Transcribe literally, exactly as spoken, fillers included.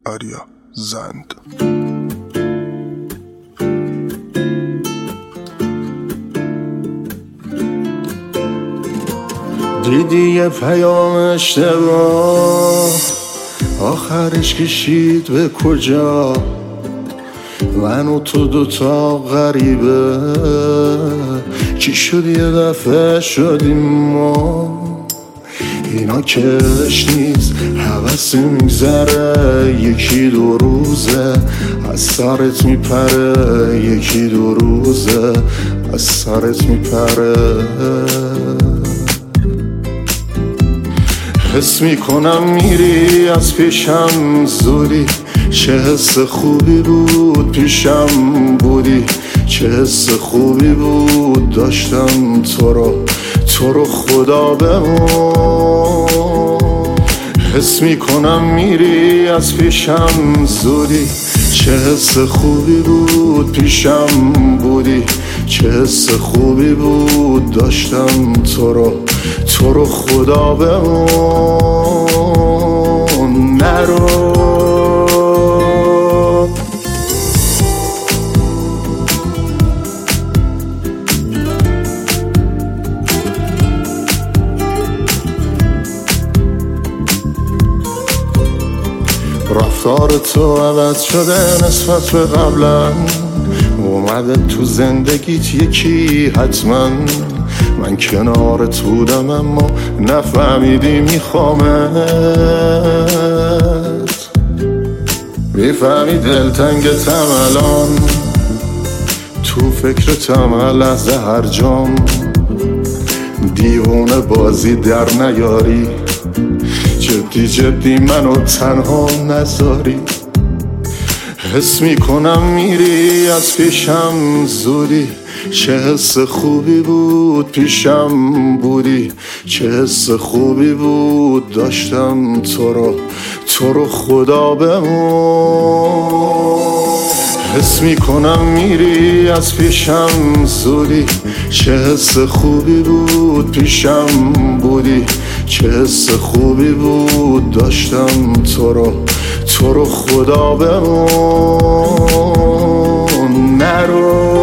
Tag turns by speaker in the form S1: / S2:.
S1: آریا زند.
S2: دیدی یه پیام اشتباه آخرش کشید به کجا؟ من و تو دوتا غریبه چی شد یه دفعه شدیم ما؟ اینا کش نیست حوثی میگذره، یکی دو روزه از سرت میپره، یکی دو روزه از سرت میپره. حس میکنم میری از پیشم زودی، چه حس خوبی بود پیشم بودی، چه حس خوبی بود داشتم تو رو، تو رو خدا بمون. حس میکنم میری از پیشم زودی، چه حس خوبی بود پیشم بودی، چه حس خوبی بود داشتم تو رو، تو رو خدا بمون. نرو رفتار تو عوض شده نسبت به قبلا، اومده تو زندگیت یکی حتما. من کنارت بودم اما نفهمیدی میخوامت، میفهمی دلتنگتم الان، تو فکرتم هر لحظه هر جام. دیوونه بازی در نیاری، جدی جدی منو تنها نذاری. حس میکنم میری از پیشم زودی، چه حس خوبی بود پیشم بودی، چه حس خوبی بود داشتم تو رو، تو رو خدا بمون. حس میکنم میری از پیشم زودی، چه حس خوبی بود پیشم بودی، چه حس خوبی بود داشتم تو رو، تو رو خدا بمون. نرو